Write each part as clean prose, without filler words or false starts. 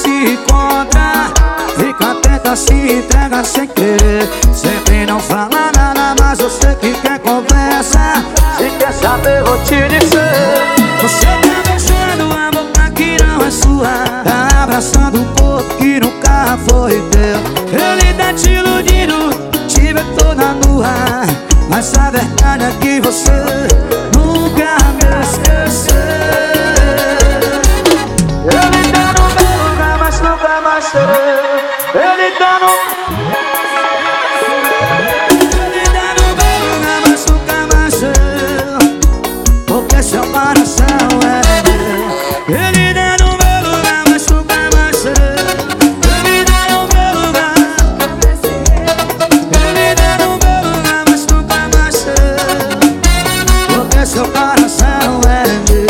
se encontra, fica atenta, se entrega sem querer. Sempre não fala nada, mas eu sei que quer conversa. Se quer saber, vou te dizer. Você tá beijando a boca que não é sua, tá abraçando um corpo que nunca foi teu. Ele tá te iludindo, te vê toda nua, mas a verdade é que você nunca me esqueceu. Ele tá no meu lugar, mas nunca mais serei. Ele tá no meu lugar, mas nunca mais serei. Porque seu coração é meu. Ele tá no meu lugar, mas nunca mais serei. Ele tá no meu lugar. Ele tá no meu lugar, mas nunca mais serei. Porque seu coração é meu.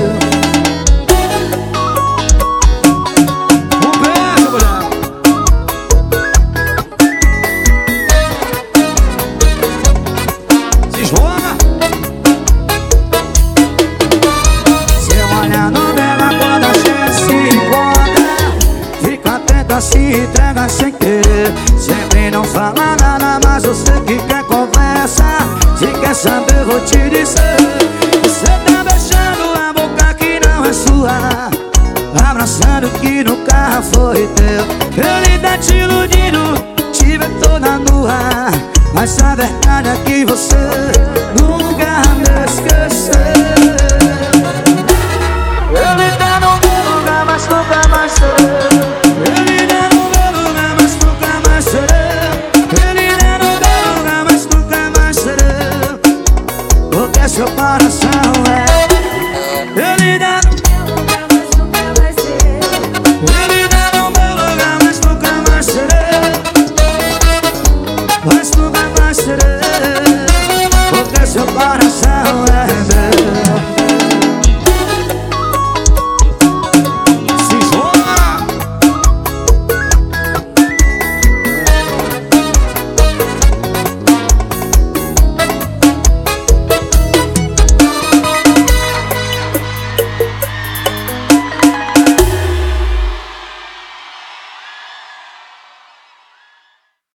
Se entrega sem querer. Sempre não fala nada, mas eu sei que quer conversa. Se quer saber, vou te dizer. Você tá beijando a boca que não é sua, abraçando o que nunca foi teu. Ele tá te iludindo, te vê toda nua, mas a verdade é que você nunca me esqueceu. Ele tá no meu lugar, mas nunca mais serei. Seu coração é. Ele dá no meu lugar, mas nunca vai ser. Ele dá no meu lugar, mas nunca mais serei. Mas nunca mais serei. Porque seu coração é meu.